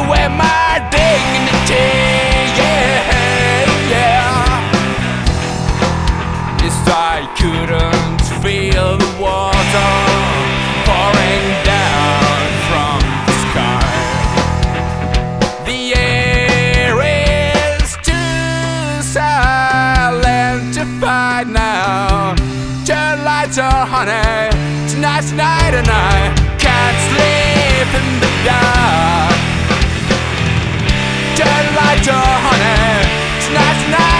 away my dignity. Yes, I couldn't feel the water pouring down from the sky. The air is too silent to fight now. Turn lights on, honey. Tonight, and I can't sleep in the dark. Turn lights on, honey. Tonight.